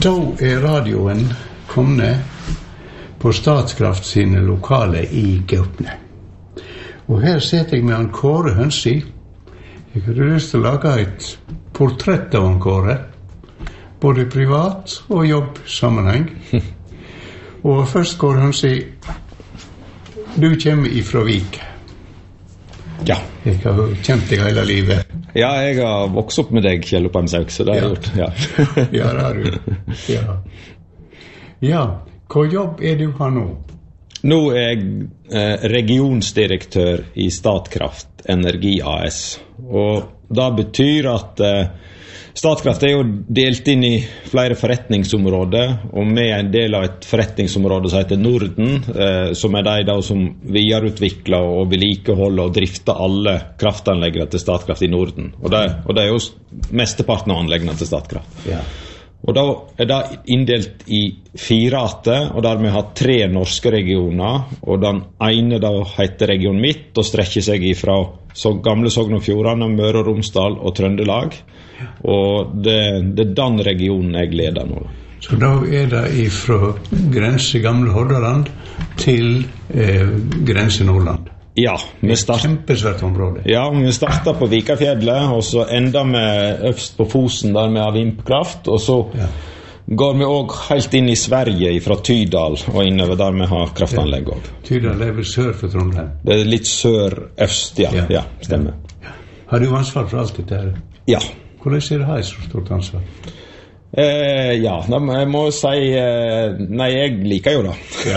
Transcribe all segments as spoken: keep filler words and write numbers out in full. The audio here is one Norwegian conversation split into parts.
Da er radioen kommet på Statkraft sine lokale i Gaupne. Og her setter jeg med han Kåre Hønsi. Jeg hadde lyst til å lage et portrett av han Kåre, både privat og jobbsammenheng. Og først Kåre Hønsi, du kommer ifra Vik. Ja. Jeg har kjent deg hele livet. Ja, jeg har vokst opp med deg, Kjell Oppheimsauk, så det har jeg gjort. Ja, ja det har du. Ja. Ja, hva jobb er du har nå? Nå er jeg eh, regionsdirektør i Statkraft Energi A S. Og det betyr at eh, Statkraft er jo delt inn i flere forretningsområder, og vi er en del av et forretningsområde som heter Norden, eh, som er de da som videreutvikler og vedlikeholder og drifter alle kraftanleggene til Statkraft i Norden. Og det, og det er jo mesteparten av anleggene til Statkraft. Ja. Og da er det inndelt i fire atter, og der vi har tre norske regioner, og den ene da heter Region Midt, og strekker seg ifra så gamle Sogn og Fjordane, Møre og Romsdal og Trøndelag. Og det, det er den regionen jeg leder nå. Så da er det ifra grense gamle Hordaland til eh, grense Nordland? Ja, vi start... kjempesvært område. Ja, vi startet på Vikafjellet, og så enda med øvst på Fosen der vi har vindkraft, og så ja. Går vi også helt inn i Sverige fra Tydal og innover der vi har kraftanlegg også. Ja. Tydal er vel sør for Trondheim? Det er litt sør-øst, ja. Ja, ja stemmer. Ja. Har du ansvar for alt dette her? Ja. Hvordan er det her så stort ansvar? Eh, ja, jeg må si eh, nei, jeg liker jo det. Ja.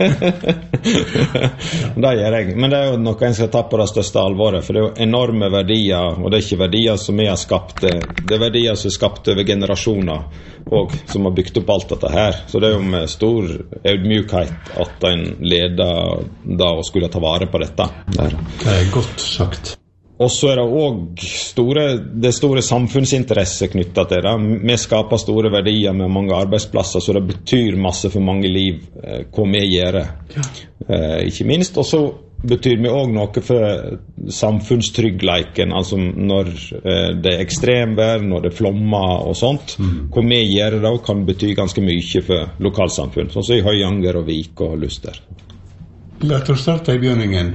Det gjør jeg. Men det er jo noe en skal ta på det største alvoret, for det er jo enorme verdier, og det er ikke verdier som vi har skapt, det er verdier som er skapt over generasjoner, og som har bygd opp alt dette her. Så det er jo med stor audmykhet at en leder da og skulle ta vare på dette. Der. Det er godt sagt. Og så er det også store, det er store samfunnsinteresser knyttet til det. Vi skaper store verdier med mange arbeidsplasser, så det betyr masse for mange liv eh, hva vi gjør. Ja. Eh, ikke minst. Og så betyr vi også noe for samfunnstryggleiken, altså når eh, det er ekstremvær, når det flommer og sånt. Mm. Hva vi gjør da kan bety ganske mye for lokalsamfunn, sånn som i Høyanger og Vik og Luster. La oss starte i bjørningen.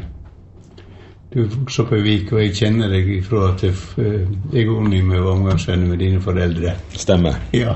Du vokste opp i Vik, og jeg kjenner deg ifra at jeg er unig med omgangsvenner med dine foreldre. Stemmer. Ja.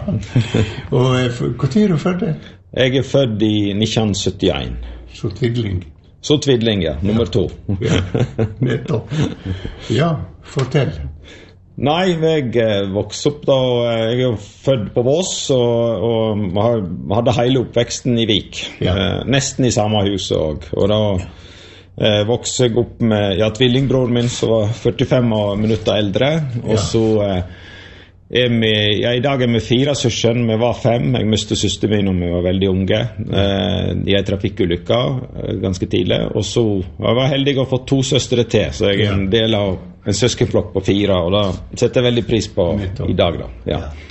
Og hva tid er du født? Jeg er født i nitten syttien. Så tvidling. Så tvidling, ja. Nummer ja. to. Ja, nettopp. Ja, fortell. Nei, jeg vokste opp da, jeg er født på Voss, og, og hadde hele oppveksten i Vik. Ja. Nesten i samme hus også, og da Eh, vokste jeg opp med ja, tvillingbroren min som var førtifem minutter eldre, og ja. Så eh, er vi, ja, i dag er vi fire søsken, vi var fem, jeg mistet søster min når vi var veldig unge, eh, i en trafikkulykke eh, ganske tidlig, og så jeg var heldig å få to søstre til, så jeg er en del av en søskenflokk på fire, og da setter jeg veldig pris på i dag da, ja. Ja.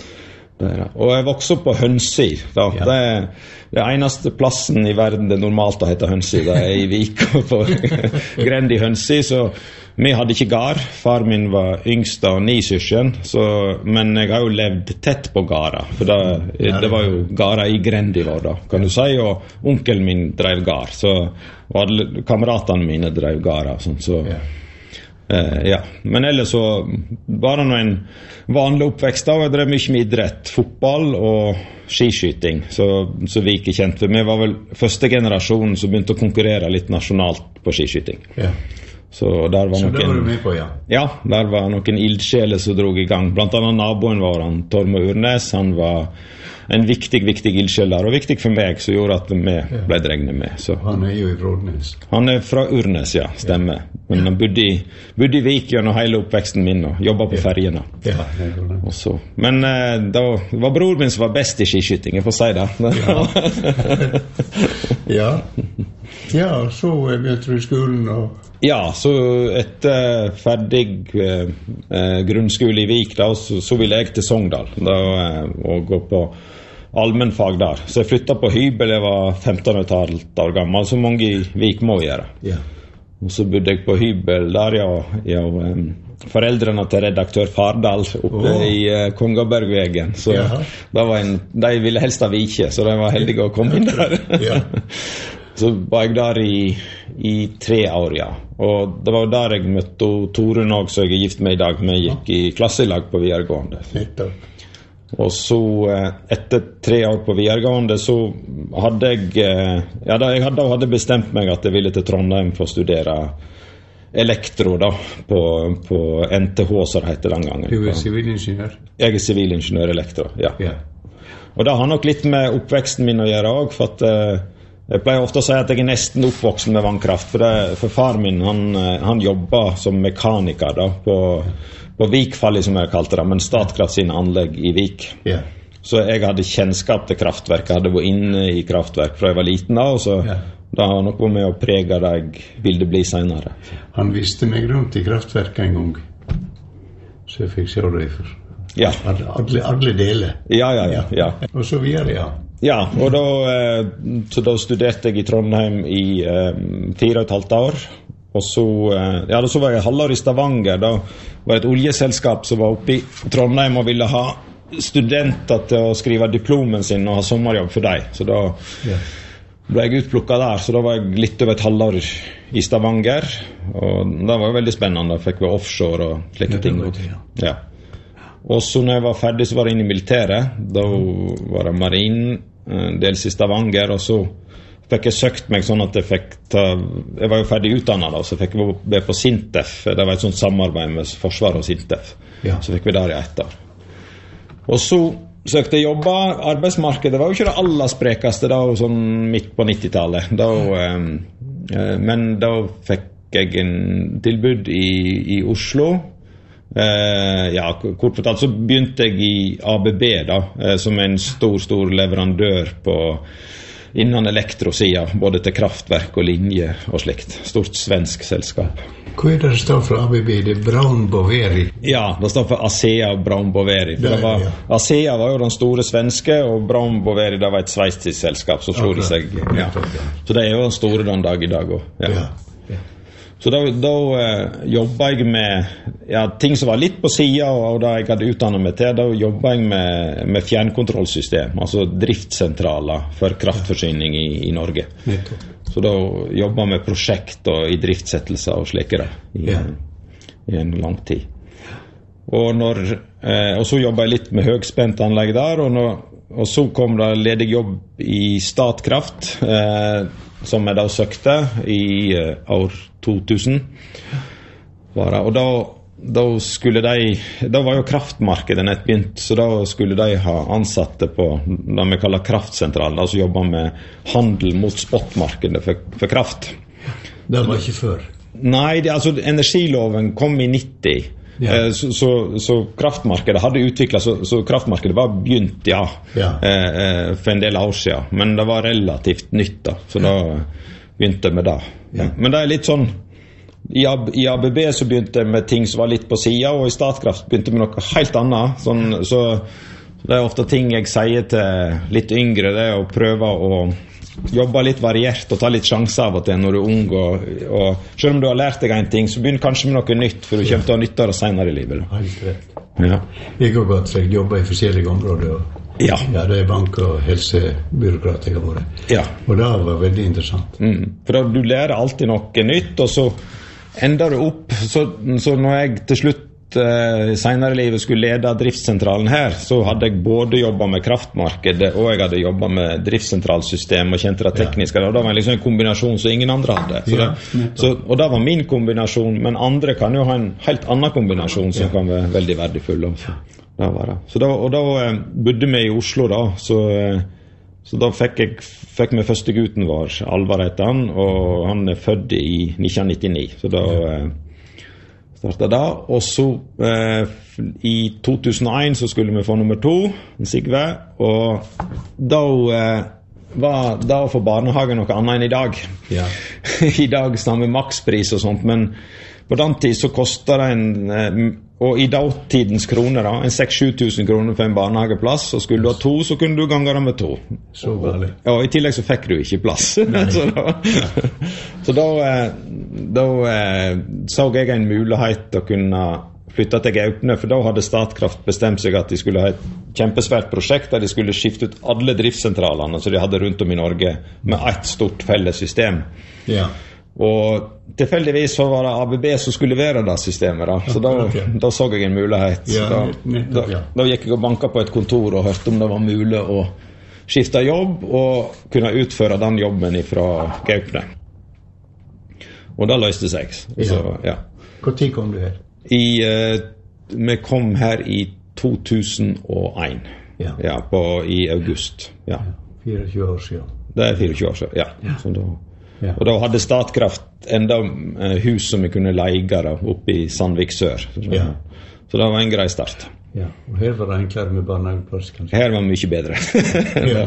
Og jeg vokste opp på Hønsi da. Ja. Det er det eneste plassen i verden det er normalt å hete Hønsi, det er i Vik og på Grend i Hønsi, så vi hadde ikke gar. Far min var yngst av ni søsken, så, men jeg har jo levd tett på gara, for det, det var jo gara i Grend i vår da, kan du si, og onkelen min drev gar, så, og alle kameratene mine drev gara, sånn, så ja. Uh, ja, men ellers så var det noe en vanlig oppvekst da, og jeg drev mye med idrett, fotball og skiskyting, så, så vi ikke kjent, for vi var vel første generasjon som begynte å konkurrere litt nasjonalt på skiskyting. Ja. Så der var så noen, det var du med på, ja? Ja, der var noen ildsjeler som drog i gang, blant annet naboen var han, Torme Urnes, han var en viktig, viktig ildsjel der, og viktig for meg, som gjorde at vi ble dregnet med. Så. Han er jo fra Urnes. Han er fra Urnes, ja, stemmer. Ja. Men han bodde i, bodde i Vik gjennom hele oppveksten min, og jobbet på ja. fergene. Ja, det er det. Og så. Men eh, da var bror min som var best i skiskyting, jeg får si det. Ja. Ja. Ja, så begynte du i skolen og... Ja, så etter ferdig eh, grunnskole i Vik da, så, så ville jeg til Sogndal da, og gå på allmennfag der. Så jeg flyttet på hybel, jeg var femten år gammel, så mange i Vik må gjøre. Ja. Og så bodde jeg på hybel der, ja, ja foreldrene til redaktør Fardal oppe oh. i uh, Kongabergvegen. Så det var en, de ville helst ha vike, så de var heldige å komme inn der. Ja. Så var jeg der i, i tre år, ja. Og det var der jeg møtte Torunn også, så jeg er gift med i dag. Vi gikk i klasselag på videregående. Og så etter tre år på videregående så hadde jeg ja, da jeg hadde, hadde bestemt meg at jeg ville til Trondheim for å studere elektro da, på, på N T H, så det heter den gangen. Du er sivilingeniør? Jeg er sivilingeniør elektro, ja. ja. Og det har nok litt med oppveksten min å gjøre også, for at uh, jeg pleier ofte å si at jeg er nesten oppvoksen med vannkraft, for, det, for far min, han, han jobber som mekaniker da, på, på Vikfallet, som jeg kalte det, men Statkraft sine anlegg i Vik. Ja. Så jeg hadde kjennskap til kraftverk, jeg hadde vært inne i kraftverk fra jeg var liten da, og så ja. Da har noe med å prege det jeg ville bli senere. Han viste meg rundt i kraftverket en gang, så jeg fikk se det for ja. alle, alle deler. Ja, ja, ja, ja. Og så videre, ja. Ja, og da, så da studerte jeg i Trondheim i eh, fire og et halvt år. Og så, eh, ja, da så var jeg halvår i Stavanger. Da var det et oljeselskap som var oppe i Trondheim og ville ha studenter til å skrive diplomen sin og ha sommerjobb for deg. Så da... Ja. ble jeg utplukket der, så da var jeg litt over et halvår i Stavanger, og det var veldig spennende. Jeg fikk være offshore og slike ting. Ja. Og så når jeg var ferdig, så var jeg inne i militæret. Da var jeg marin, dels i Stavanger, og så fikk jeg søkt meg sånn at jeg fikk ta... Jeg var jo ferdig utdannet da, så fikk jeg være på Sintef. Det var et sånt samarbeid med Forsvaret og Sintef. Ja. Så fikk vi der i ett år. Og så søkte jeg jobba. Arbeidsmarkedet var jo ikke det aller sprekeste da, sånn midt på nittitallet. Da, eh, men da fikk jeg en tilbud i, i Oslo. Eh, ja, kort fortalt så begynte jeg i A B B da, eh, som en stor, stor leverandør på innen elektrosida, både til kraftverk og linje og slikt. Stort svensk selskap. Hva er det det står for A B B? Det er Braun Boveri? Ja, det står for ASEA og Braun Boveri. For det var, ASEA var jo den store svenske, og Braun Boveri det var et sveitsisk selskap, så slo det seg. Ja. Så det er jo den store den dag i dag også. Ja. Ja. Ja. Så da, da uh, jobbet jeg med ja, ting som var litt på siden, og, og da jeg hadde utdannet meg til, da jobbet jeg med, med fjernkontrollsystem, altså driftssentraler for kraftforsyning i, i Norge. Nettopp. Så da jobbet jeg med prosjekt og i driftsettelser og slike da, i, ja. i en lang tid. Og, når, eh, og så jobbet jeg litt med høgspent anlegg der, og, når, og så kom det ledig jobb i Statkraft, eh, som jeg da søkte i eh, år to tusen. Bare. Og da, da skulle de, da var jo kraftmarkedet nett begynt, så da skulle de ha ansatte på det vi kaller kraftsentralen, altså jobba med handel mot spotmarkedet for, for kraft. Det var ikke før? Nei, det, altså energiloven kom i nitti, ja. eh, så, så, så kraftmarkedet hadde utviklet, så, så kraftmarkedet var begynt, ja, ja. Eh, for en del år siden, men det var relativt nytt da, så da begynte jeg med det. Ja. Men det er litt sånn, I A B B så begynte jeg med ting som var litt på siden, og i Statkraft begynte jeg med noe helt annet. Sånn, så det er ofte ting jeg sier til litt yngre, det er å prøve å jobbe litt variert og ta litt sjanser av og til når du er ung. Og, og selv om du har lært deg en ting, så begynner kanskje med noe nytt, for du kommer til å ha nytte av det senere i livet. Helt rett. Ja. Jeg har godt, jeg jobber i forskjellige områder. Og, ja. ja, det er bank- og helsebyråkrat jeg har vært. Ja. Og det var veldig interessant. Mm. For da, du lærer alltid noe nytt, og så ender det opp, så, så når jeg til slutt eh, senere i livet skulle lede driftssentralen her, så hadde jeg både jobbet med kraftmarkedet, og jeg hadde jobbet med driftssentralsystem og kjente det tekniske, og da var det liksom en kombinasjon som ingen andre hadde. Så det, så, og det var min kombinasjon, men andre kan jo ha en helt annen kombinasjon som kan være veldig verdifull. Så, det var det. Så da, og da eh, bodde vi i Oslo da, så eh, Så da fikk jeg fikk med første gutten vår, Alvar heter han, og han er født i nitten nittini. Så da eh, startet det. Og så eh, i to tusen og en så skulle vi få nummer to, Sigve, og da eh, var da å få barnehage noe annet enn i dag. Ja. I dag snakker vi makspris og sånt, men på den tid så kostet det en, og i datidens kroner da, en seks til sju tusen kroner for en barnehageplass, og skulle du ha to, så kunne du gange det med to. Så galt. Ja, og i tillegg så fikk du ikke plass. så da, så da, da så jeg en mulighet til å kunne flytte til Gaupne, for da hadde Statkraft bestemt seg at de skulle ha et kjempesvært prosjekt der de skulle skifte ut alle driftssentralene som de hadde rundt om i Norge med et stort felles system. Ja. Og tilfeldigvis så var det A B B som skulle levere det systemet da. Så da, da så jeg en mulighet. Ja, da, nettopp, ja. da, da gikk jeg og banket på et kontor og hørte om det var mulig å skifte jobb og kunne utføre den jobben fra Gaupne. Og da løste det seg. Så, ja. Hvor tid kom du her? I, uh, vi kom her i to tusen og en. Ja. Ja, på, i august. Ja. fireogtjue år siden. Det er fireogtjue år siden, ja. ja. Så da, ja. Og da hadde Statkraft enda uh, hus som vi kunne leie oppe i Sandvik Sør. Så, ja. så det var en grei start. Ja, og her var det enklere med barnehageplass, kanskje? Her var det mye bedre. ja.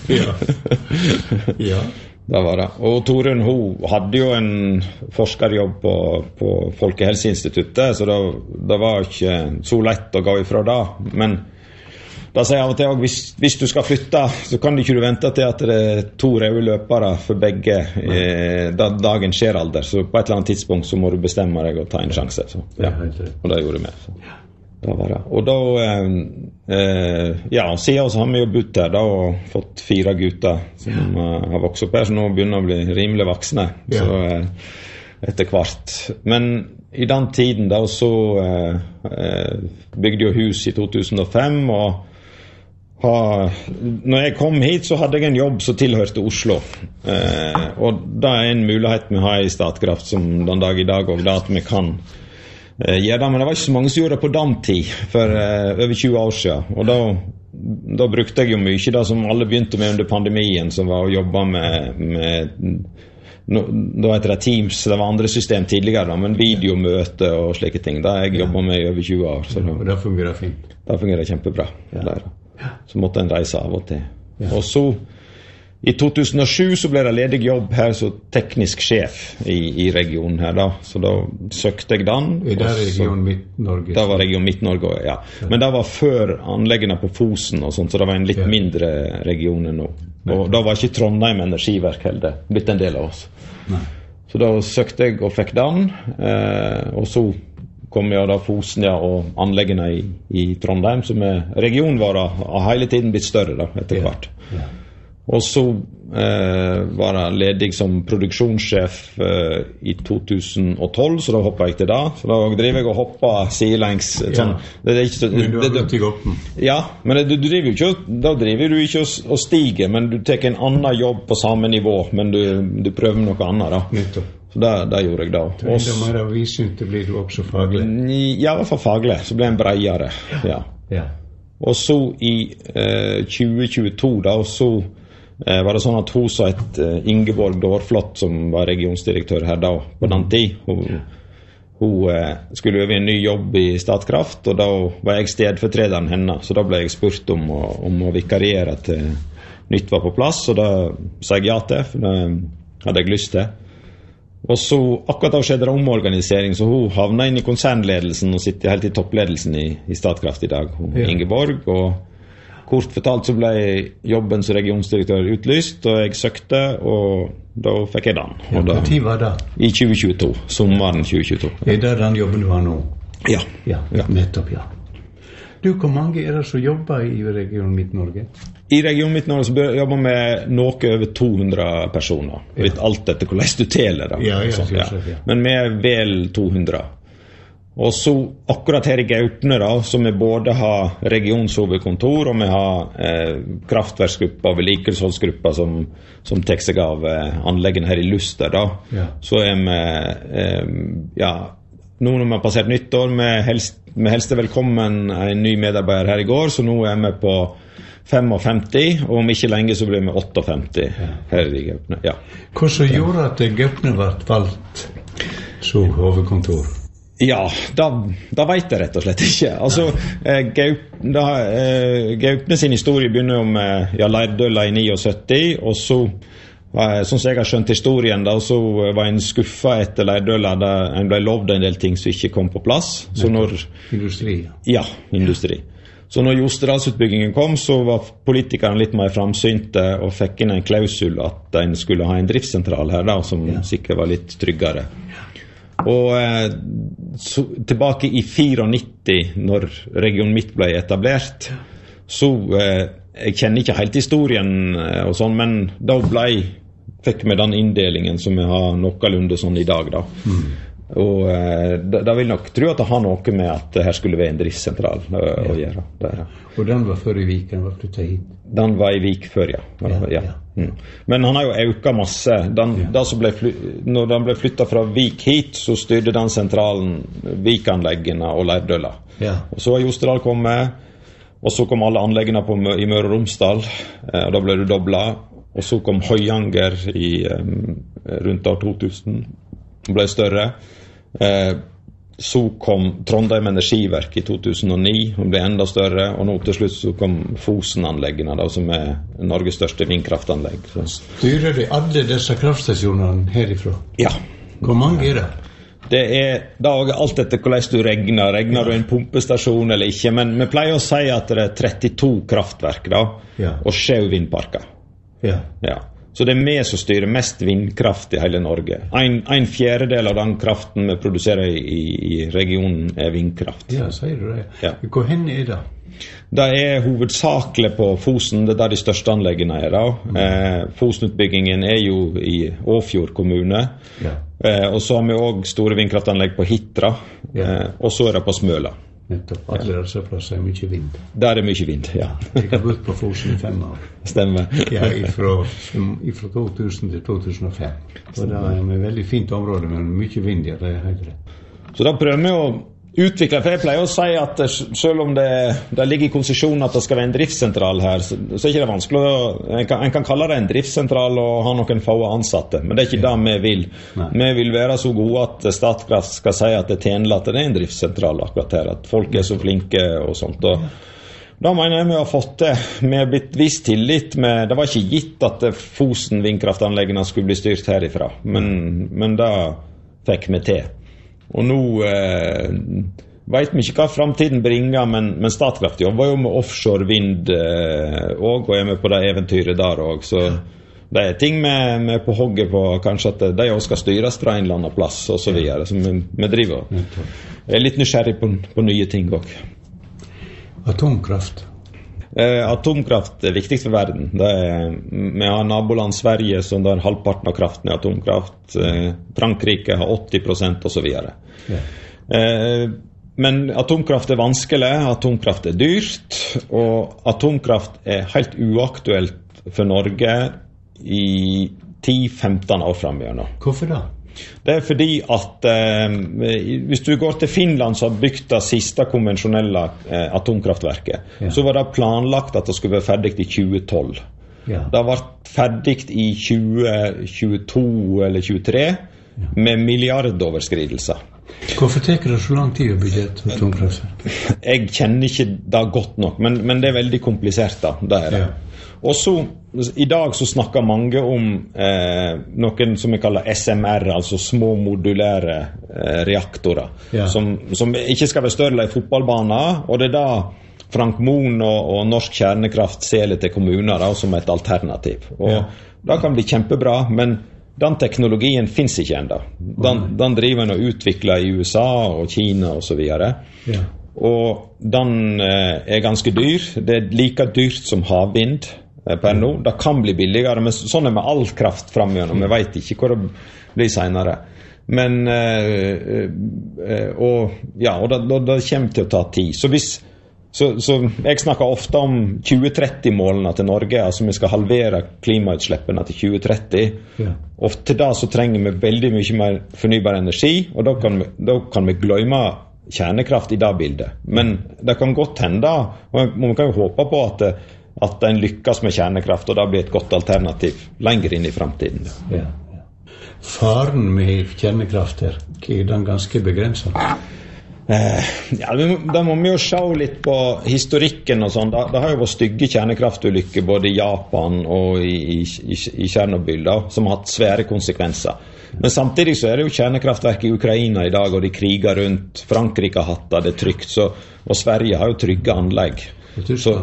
ja. ja. Det var det. Og Torunn, hun hadde jo en forskerjobb på, på Folkehelseinstituttet, så det, det var ikke så lett å gå ifra det. Men da sier jeg av og til, hvis, hvis du skal flytte, så kan du ikke vente til at det er to røde løpere for begge eh, da dagen skjer alder. Så på et eller annet tidspunkt så må du bestemme deg og ta en sjanse. Så, ja. Og det gjorde vi. Så. Det var det. Og da, eh, ja, siden så har vi jo bodd her da, og fått fire gutter som uh, har vokst opp her, så nå begynner å bli rimelig voksne, ja. Så uh, etter hvert. Men i den tiden da, så uh, bygde jo hus i to tusen og fem, og ha, når jeg kom hit, så hadde jeg en jobb som tilhørte Oslo. Uh, og det er en mulighet vi har i Statkraft som den dag i dag, og det at vi kan ja, da, men det var ikke så mange som gjorde det på den tid, for uh, over tjue år siden. Og da, da brukte jeg jo mye da, som alle begynte med under pandemien, som var å jobbe med, med no, da heter det Teams, det var andre system tidligere, da, men videomøte og slike ting. Da har jeg jobbet med i over tjue år. Så da, og det fungerer fint? Det fungerer kjempebra. Ja. Der, så måtte en reise av og til. Ja. Og så i to tusen og sju så ble det ledig jobb her som teknisk sjef i, i regionen her da, så da søkte jeg den. I det region Midt-Norge? Det var region Midt-Norge, ja. Men det var før anleggene på Fosen og sånt, så det var en litt ja. mindre region nå. Og da var ikke Trondheim Energiverk heller, blitt en del av oss. Nei. Så da søkte jeg og fikk den, eh, og så kom jeg da Fosen ja, og anleggene i, i Trondheim, som er regionen vår har hele tiden blitt større da, etter hvert. Ja. Ja. Og så eh, var jeg ledig som produksjonssjef eh, i to tusen og tolv, så da hoppet jeg til det. Så da driver jeg og hopper sidelengs. Sånn, ja. det er ikke så, men du har det, gått i goppen. Ja, men det, du driver jo ikke, da driver du ikke å stige, men du tar en annen jobb på samme nivå, men du, du prøver noe annet da. Nettopp. Så det, det gjorde jeg da. Det er mer av visynt, blir du også faglig? Ja, i hvert fall faglig, så ble jeg bredere. Ja. Ja. Og så i eh, tjue tjueto da, og så Eh, var det sånn at hun sa et uh, Ingeborg Dårflott som var regionsdirektør her da på den tid. Hun, hun uh, skulle øve en ny jobb i Statkraft, og da var jeg stedfortrederen henne, så da ble jeg spurt om å, om å vikariere til nytt var på plass, og da sa jeg ja til, for det hadde jeg lyst til. Og så akkurat da skjedde det omorganisering, så hun havnet inn i konsernledelsen og sitter helt i toppledelsen i, i Statkraft i dag, hun, ja. Ingeborg, og kort fortalt så ble jobben som regionsdirektør utlyst, og jeg søkte, og da fikk jeg den. Ja, hva tid var det? I tjue tjueto, sommeren tjue tjueto. Er det den jobben du har nå? Ja. Ja, ja. Nettopp, ja. Du, hvor mange er det som jobber i region Midt-Norge? I region Midt-Norge så jobber vi med noe over to hundre personer. Ja. Litt alt etter hvordan du teler da. Ja, ja, sånt, ja. Ja. Men vi er vel to hundre. Og så akkurat her i Gaupne da, så vi både har regionshovedkontor, og vi har eh, kraftverksgrupper og vedlikeholdsgrupper som, som tar seg av eh, anleggene her i Luster da. Ja. Så er vi, eh, ja, nå når vi har passert nyttår, vi helst, vi helste velkommen en ny medarbeider her i går, så nå er vi på femtifem, og om ikke lenge så blir vi åttiofemti ja. Her i Gaupne. Ja. Hva så gjorde at Gaupne ble valgt som hovedkontor? Ja, da, da vet jeg rett og slett ikke. Altså, eh, Gaup, da, eh, Gaupne sin historie begynner om eh, ja, Leirdøla i syttini, og så, eh, sånn som jeg har skjønt historien, da, så var en skuffa etter Leirdøla, da en ble lovd en del ting som ikke kom på plass. Så når, industri. Ja, industri. Så når Jostedalsutbyggingen kom, så var politikerne litt mer framsynte og fikk inn en klausul at en skulle ha en driftssentral her, da, som ja. sikkert var litt tryggere. Og eh, så, tilbake i nittiofire, når Region Midt ble etablert, så eh, jeg kjenner ikke helt historien eh, og sånn, men da ble, fikk vi den inndelingen som vi har noenlunde sånn i dag da. Mm. Og eh, da, da vil jeg nok tro at det har noe med at her skulle være en driftssentral uh, ja. å gjøre. Der. Og den var før i Vik, den var flyttet hit? Den var i Vik før, ja. ja, ja. ja. Mm. Men han har jo øket masse. Den, ja. da ble fly, når den ble flyttet fra Vik hit, så styrte den sentralen Vikanleggene og Leirdøla. Ja. Og så har Jostedal kommet, og så kom alle anleggene på, i Møre og Romsdal, eh, og da ble det doblet. Og så kom Høyanger i um, rundt år to tusen, ble større. Eh, så kom Trondheim Energiverk i to tusen og ni og ble enda større, og nå til slutt så kom Fosen-anleggene da, som er Norges største vindkraftanlegg. Så. Styrer de alle disse kraftstasjonene herifra? Ja. Hvor mange er det? Det er da alt etter hvordan du regner. Regner du en pumpestasjon eller ikke, men vi pleier å si at det er trettito kraftverk da, ja. og sju vindparker. Ja. Ja. Så det er vi som styrer mest vindkraft i hele Norge. En, en fjerdedel av den kraften vi produserer i, i regionen er vindkraft. Ja, sier du det. Ja. Hvor henne er det? Det er hovedsakelig på Fosen, det er der de største anleggene er da. Mm. Eh, Fosenutbyggingen er jo i Åfjord kommune. Ja. Eh, og så har vi også store vindkraftanlegg på Hitra, ja. eh, og så er det på Smøla. Nettopp. Alle disse plasser er mye vind. Der er mye vind, ja. Jeg har bodd på Fosen i fem år. Stemmer. Ja, ifra, ifra to tusen til to tusen og fem. Og det er et veldig fint område, men mye vind, ja, det er helt rett. Så da prøver vi å utvikle, for jeg pleier å si at selv om det, det ligger i konsesjonen at det skal være en driftssentral her, så, så er ikke det vanskelig å, en kan, en kan kalle det en driftssentral og ha noen få ansatte, men det er ikke ja. det vi vil. Nei. Vi vil være så gode at Statkraft skal si at det tjener at det er en driftssentral akkurat her, at folk er så flinke og sånt, og da mener jeg vi har fått det. Vi har blitt vist tillit med, det var ikke gitt at Fosen vindkraftanleggene skulle bli styrt herifra, men, men da fikk vi til. Og nå eh, vet vi ikke hva fremtiden bringer, men, men Statkraft jobber jo med offshore vind eh, og, og er med på det eventyret der også. Så det er ting vi, vi er på hogget på, kanskje at de også skal styres fra en eller annen plass og så videre, som vi, vi driver. Jeg er litt nysgjerrig på, på nye ting også. Atomkraft? Eh, atomkraft er viktigst for verden. Det er, vi har naboland Sverige som der halvparten av kraften er atomkraft. Eh, Frankrike har åtti prosent og så videre. Ja. Eh, men atomkraft er vanskelig, atomkraft er dyrt, og atomkraft er helt uaktuelt for Norge i ti til femten år fremover. Hvorfor da? Det er fordi at eh, hvis du går til Finland som har bygd det siste konvensjonelle eh, atomkraftverket, ja. så var det planlagt at det skulle være ferdig i tjue tolv. Ja. Det var ferdig i tjue tjueto eller tjuetre ja. med milliardoverskridelser. Hvorfor tar det så lang tid å bygge et atomkraftverk? Jeg kjenner ikke det godt nok, men, men det er veldig komplisert da. Det er det. Ja. Og så, i dag så snakker mange om eh, noen som vi kaller S M R, altså små modulære eh, reaktorer, ja. som, som ikke skal være større enn fotballbaner, og det er da Frank Mohn og, og Norsk Kjernekraft selger til kommuner da, som et alternativ. Og ja. det kan bli kjempebra, men den teknologien finnes ikke enda. Den, den driver en og utvikler i U S A og Kina og så videre. Ja. Og den eh, er ganske dyr. Det er like dyrt som havvind per nå. Det kan bli billigere, men sånn er med all kraft fremgjørende. Vi vet ikke hvor det blir senere. Men eh, eh, og, ja, og det, det kommer til å ta tid. Så hvis så, så jeg snakker ofte om tjue tretti-målene til Norge, altså vi skal halvere klimautslippene til tjue tretti. Ja. Og til da så trenger vi veldig mye mer fornybar energi, og da kan vi, da kan vi glemme kjernekraft i det bildet. Men det kan godt hende, og man kan jo håpe på at det, at en lykkes med kjernekraft, og da blir et godt alternativ lenger inn i fremtiden. Ja, ja. faren med kjernekraft her? Er den ganske begrenset? Eh, ja, da må vi jo se litt på historikken og sånn. Det har jo vært stygge kjernekraftulykker både i Japan og i, i, i Tsjernobyl da, som har hatt svære konsekvenser. Men samtidig så er det jo kjernekraftverk i Ukraina i dag, og de kriger rundt. Frankrike har hatt det, det er trygt, så, og Sverige har jo trygge anlegg. Så,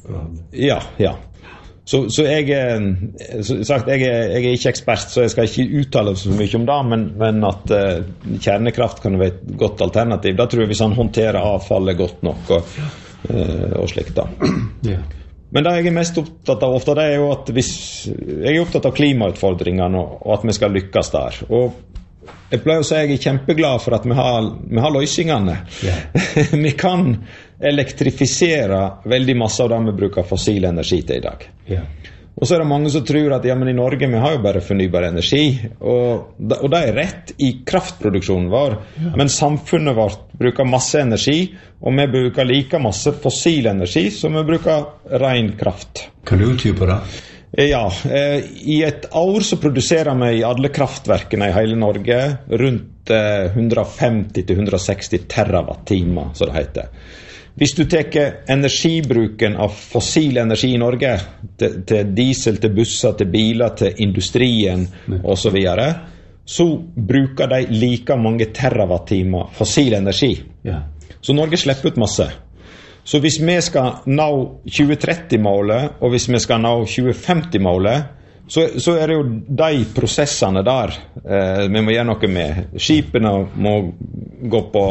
ja, ja. Så, så jeg er, så sagt, jeg, er, jeg er ikke ekspert, så jeg skal ikke uttale så mye om det, men, men at uh, kjernekraft kan være et godt alternativ. Da tror jeg hvis han håndterer avfallet godt nok og, uh, og slikt da. Ja. Men det jeg er mest opptatt av ofte, det er jo at hvis, jeg er opptatt av klimautfordringene og, og at vi skal lykkes der. Og jeg pleier å si at jeg er kjempeglad for at vi har, vi har løsningene. Yeah. Vi kan elektrifisere veldig masse av det vi bruker fossil energi til i dag. Yeah. Og så er det mange som tror at ja, men i Norge vi har jo bare fornybar energi, og, og det er rett i kraftproduksjonen vår, yeah. Men samfunnet vårt bruker masse energi, og vi bruker like masse fossil energi som vi bruker ren kraft. Kan du utdype det? Ja, eh, i et år så produserer vi i alle kraftverkene i hele Norge rundt eh, hundre femti til hundre seksti terawatt-timer, så det heter. Hvis du teker energibruken av fossil energi i Norge, til, til diesel, til busser, til biler, til industrien og så videre, så bruker de like mange terawatt-timer fossil energi. Ja. Så Norge slipper ut masse. Så hvis vi skal nå tjue tretti-målet, og hvis vi skal nå tjue femti-målet, så, så er det jo de prosessene der eh, vi må gjøre noe med. Skipene må gå på,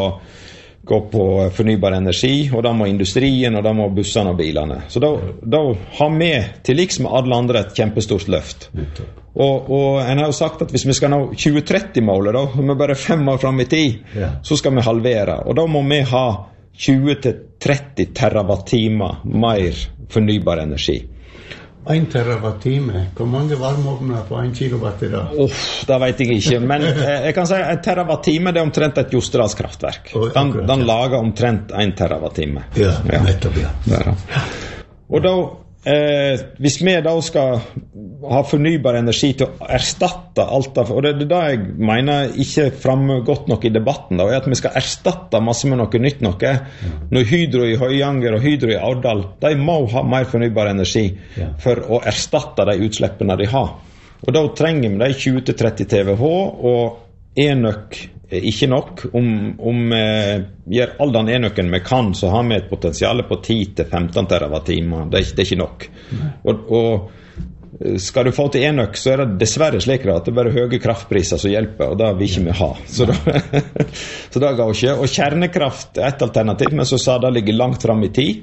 gå på fornybar energi, og da må industrien, og da må bussene og bilene. Så da, da har vi til liks med alle andre et kjempestort løft. Og, og en har jo sagt at hvis vi skal nå tjue tretti-målet, da, vi er bare fem år frem i tid, ja. Så skal vi halvere. Og da må vi ha tjue til tretti terawatt-timer mer fornybar energi. En terawatt-time? Hvor mange varmeovner på en kilowatt i dag? Uff, det vet jeg ikke. Men eh, jeg kan si en terawatt-time det er omtrent et Jostedalskraftverk. Den, den lager omtrent en terawatt-time. Ja, nettopp, ja. ja. Og da, eh, hvis vi da skal ha fornybar energi til å erstatte alt av, og det er det jeg mener ikke fremme godt nok i debatten da, er at vi skal erstatte masse med noe nytt noe. Når Hydro i Høyanger og Hydro i Aurdal, de må ha mer fornybar energi for å erstatte de utslippene de har. Og da trenger vi de tjue til tretti terawatt, og enøk er ikke nok. Om, om vi gjør all den enøken vi kan, så har vi et potensial på ti til femten terawatt-timer. Det, det er ikke nok. Og, og skal du få til enøk, så er det dessverre slik at det er bare høye kraftpriser som hjelper, og det vil ikke vi ha. Så det, så det går ikke. Og kjernekraft er et alternativ, men så sa det ligger langt frem i tid.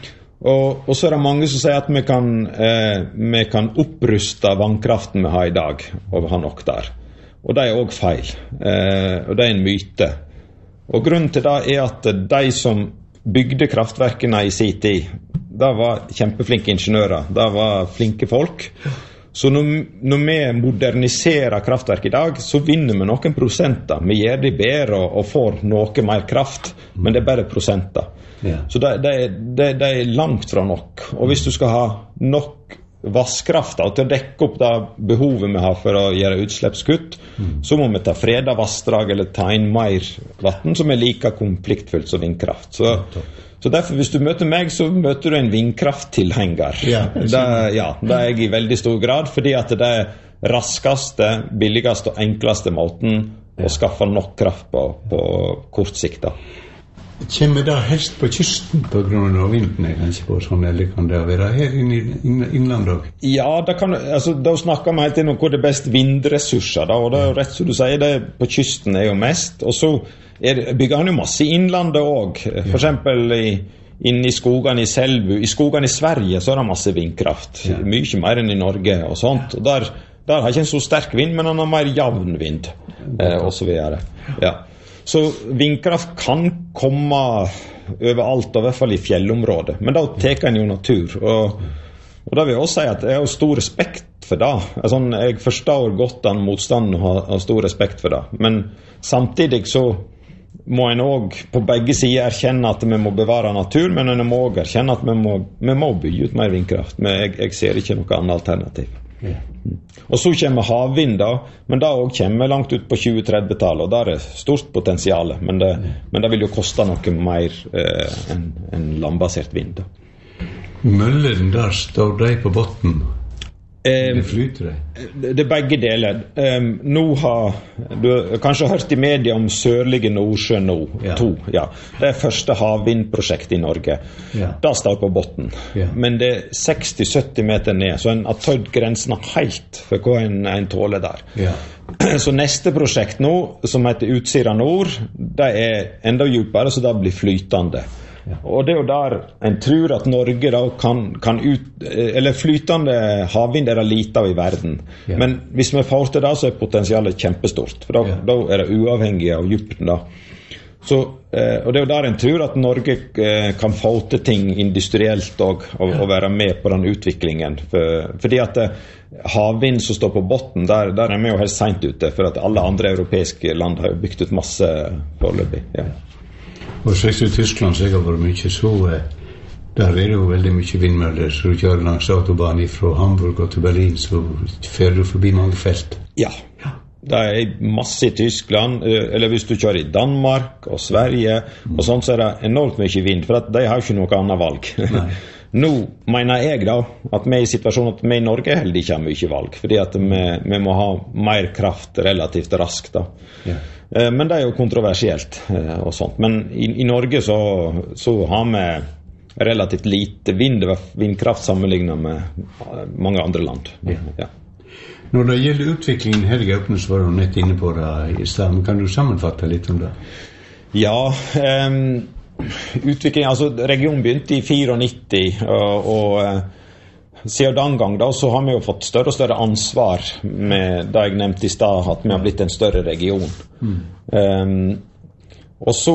Og, og så er det mange som sier at vi kan, eh, vi kan oppruste vannkraften vi har i dag, og ha nok der. Og det er også feil. Eh, og det er en myte. Og grunnen til det er at de som bygde kraftverkene i sin tid, det var kjempeflinke ingeniører, det var flinke folk. Så når, når vi moderniserer kraftverk i dag, så vinner vi noen prosenter. Vi gjør det bedre og, og får noe mer kraft, men det er bare prosenter. Yeah. Så det, det, det, det er langt fra nok. Og hvis du skal ha nok vasskraft til å dekke opp det behovet vi har for å gjøre utslippskutt, mm. så må vi ta freda vassdrag eller ta inn mer vatten som er like konfliktfullt som vindkraft. Så, så derfor, hvis du møter meg, så møter du en vindkrafttilhenger. Ja, det, ja, det er jeg i veldig stor grad, fordi at det er raskeste, billigste og enkleste måten ja. Å skaffe nok kraft på, på kort sikt da. Kommer det helst på kysten på grunn av vinden, jeg kan ikke på sånn, eller kan det være her i innlandet også? Ja, det kan, altså, da snakker vi helt inn om hvor det er best vindressurser, da, og det er jo rett som du sier, det på kysten er jo mest, og så er, bygger han jo masse i innlandet også, for eksempel i, inne i skogene i Selbu, i skogene i Sverige så er det masse vindkraft, ja. Mye mer enn i Norge og sånt, og der, der har ikke en så sterk vind, men han har mer jevn vind, eh, og så videre, ja. Så vindkraft kan komme overalt, og i hvert fall i fjellområdet. Men da tar en jo natur. Og, og da vil jeg også si at jeg har stor respekt for det. Altså, jeg forstår godt den motstanden og har, har stor respekt for det. Men samtidig så må en også på begge sider erkjenne at vi må bevare natur, men en må også erkjenne at vi må, vi må bygge ut mer vindkraft. Men jeg, jeg ser ikke noe annet alternativ. Ja. Og så kommer havvind da, men da også kommer langt ut på tjue-tretti-tallet, og der er stort potensial, men det, ja. men det vil jo koste noe mer eh, enn en landbasert vind. Da. Møllen der står de på botten. Eh, det flyter det. Det er begge deler. Eh, nå har du kanskje hørt i media om Sørlige Nordsjø nå, ja. to. Ja. Det er første havvindprosjekt i Norge. Ja. Det står på botten. Ja. Men det er seksti til sytti meter ned, så en har tøyd grensene helt for hva en, en tåler der. Ja. Så neste prosjekt nå, som heter Utsira Nord, det er enda djupere, så det blir flytende. Ja. Og det er jo der en tror at Norge da kan, kan ut, eller flytende havvind er det lite av i verden. Ja. Men hvis vi får til det, så er potensialet kjempestort, for da, ja. da er det uavhengig av djupten da. Så, eh, og det er jo der en tror at Norge eh, kan få til ting industrielt og, og, ja. og være med på den utviklingen. For, fordi at eh, havvind som står på botten, der, der er vi jo helt sent ute, for at alle andre europeiske land har jo bygd ut masse foreløpig. Ja. Og så i Tyskland så har det vært mye så eh, der er det jo veldig mye vindmøller, så du kjører langs autobahn fra Hamburg og til Berlin, så fører du forbi mange felt. Ja, det er masse i Tyskland, eller hvis du kjører i Danmark og Sverige, mm. og sånt så er det enormt mye vind, for at de har ikke noe annet valg. Nå mener jeg da at vi er i situasjonen at vi i Norge heller ikke har mye valg, fordi at vi, vi må ha mer kraft relativt raskt da. Ja. Men det er jo kontroversielt og sånt. Men i, i Norge så, så har vi relativt lite vind, vindkraft sammenlignet med mange andre land. Ja. Ja. Når det gjelder utviklingen her i Gaupne, så var du nett inne på det i stedet, men kan du sammenfatte litt om det? Ja, um, utviklingen, altså regionen begynte i nittifire, og, og siden den gang da, så har vi jo fått større og større ansvar med det jeg nevnte i sted, at vi har blitt en større region. Mm. Um, og så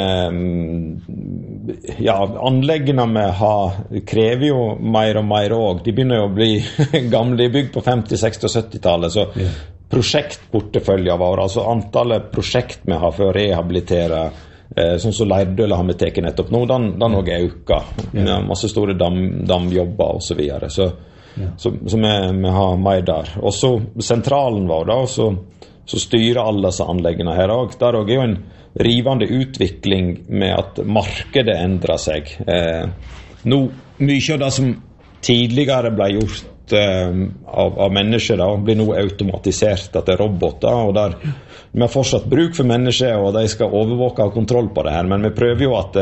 um, ja, anleggene vi har krever jo mer og mer også. De begynner jo å bli gamle, de er bygd på femti-, seksti- og sytti-tallet, så yeah. prosjektporteføljen vår, altså antallet prosjekt vi har for å rehabilitere, Eh, sånn som Leirdøla har vi teket nettopp nå, den, den også er auka. Vi har masse store dam, damjobber og så videre, så, ja. så, så vi, vi har mer der. Og så sentralen vår da, så, så styrer alle disse anleggene her også. Der også er jo en rivende utvikling med at markedet endrer seg. Eh, nå, mye av det som tidligere ble gjort eh, av, av mennesker da, blir nå automatisert, at det er roboter, og der vi har fortsatt bruk for mennesker, og de skal overvåke og ha kontroll på det her, men vi prøver jo at,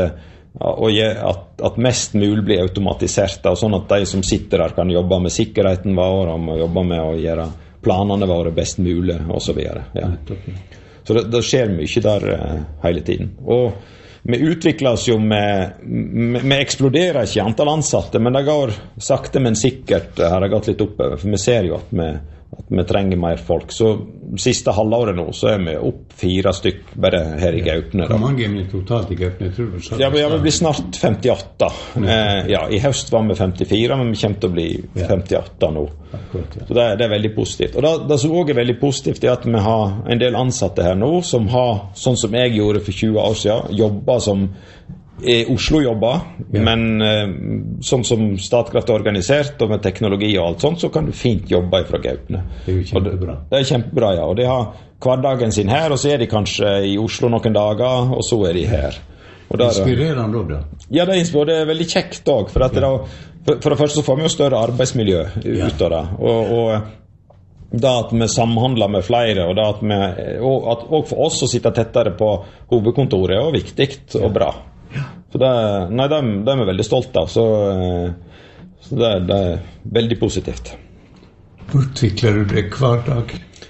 at, at mest mulig blir automatisert, og sånn at de som sitter der kan jobbe med sikkerheten vår, og jobbe med å gjøre planene våre best mulig, og så videre. Ja. Så det, det skjer mye der uh, hele tiden. Og vi utvikler oss jo med, vi eksploderer ikke i antall ansatte, men det går sakte, men sikkert har det gått litt oppover, for vi ser jo at vi at vi trenger mer folk. Så siste halvåret nå, så er vi opp fire stykk bare her i Gaupne. Hvor mange er vi totalt i Gaupne, tror du? Ja, vi, ja, vi blir snart femtiåtte. Eh, ja, i høst var vi femtifire, men vi kommer til å bli femtiåtte nå. Akkurat, ja. Så det, det er veldig positivt. Og det, det som også er veldig positivt er at vi har en del ansatte her nå, som har, sånn som jeg gjorde for tjue år siden, jobber som i Oslo jobber, ja. Men eh, sånn som Statkraft er organisert og med teknologi og alt sånt, så kan du fint jobbe fra Gaupne. Det er jo kjempebra. Det, det er kjempebra, ja. Og de har hverdagen sin her, og så er de kanskje i Oslo noen dager, og så er de her. Og der, inspirerende også, da? Ja, det er inspirerende. Det er veldig kjekt også, for, at ja. da, for, for det første så får vi jo større arbeidsmiljø ja. ut av det. Og, og da at vi samhandler med flere, og, da at vi, og, at, og for oss å sitte tettere på hovedkontoret er jo viktig og bra. Så det, nei, det, det er vi veldig stolt av, så, så det, det er veldig positivt. Utvikler du det hver dag?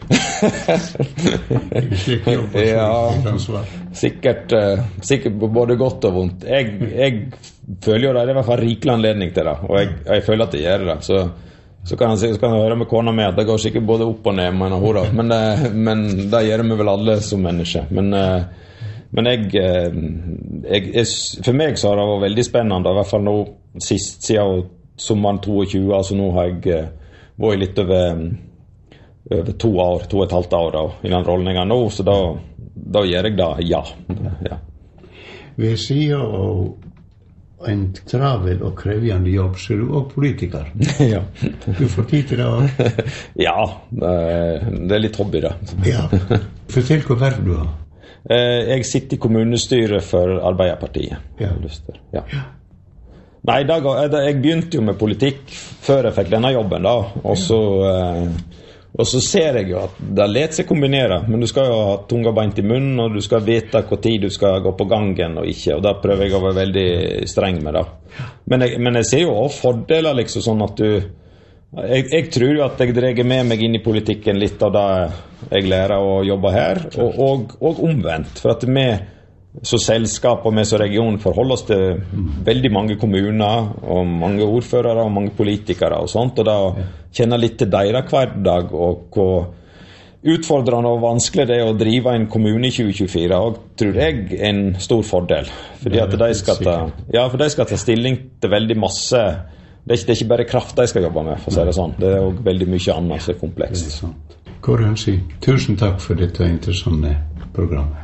jobb, ja, sikkert, sikkert både godt og vondt. Jeg, jeg føler jo det, det er i hvert fall rikelig anledning til det, og jeg, jeg føler at jeg gjør det, så, så kan jeg, så kan jeg høre med kona med at det går sikkert både opp og ned, mener hun da. Men, men det gjør vi vel alle som mennesker, men Men jeg, jeg, jeg, for meg så har det vært veldig spennende, i hvert fall nå sist siden sommeren tjueto, altså nå har jeg vært litt over, over to år, to og et halvt år da, i den rollen jeg har nå, så da, da gjør jeg det, ja. ja. Ved siden av en travel og krevjende jobb, så er du også politiker. ja. Du får tid til det også. Ja, det er litt hobby da. Ja. Fortell hva verv du har. Jeg sitter i kommunestyret for Arbeiderpartiet. Ja. Ja. Nei, da, jeg begynte jo med politikk før jeg fikk denne jobben da, og så, og så ser jeg jo at det let seg kombinere, men du skal jo ha tunga beint i munnen, og du skal vite hvor tid du skal gå på gangen og ikke, og da prøver jeg å være veldig streng med det. Men jeg, men jeg ser jo også fordeler liksom sånn at du, jeg, jeg tror jo at jeg dreger med meg inn i politikken litt av det jeg lærer å jobbe her, og, og, og omvendt, for at vi så selskap og vi så region forholder oss til veldig mange kommuner og mange ordførere og mange politikere og sånt, og da kjenner litt til deres hverdag og hvor utfordrende og vanskelig det er å drive en kommune i tjue tjuefire, og tror jeg er en stor fordel, fordi at de skal ta, ja, for de skal ta stilling til veldig masse, det er ikke, det er ikke bare kraft de skal jobbe med, for å si det sånn, det er også veldig mye annet som er komplekst. Kåre Hønsvik, tusen takk for dette interessante programmet.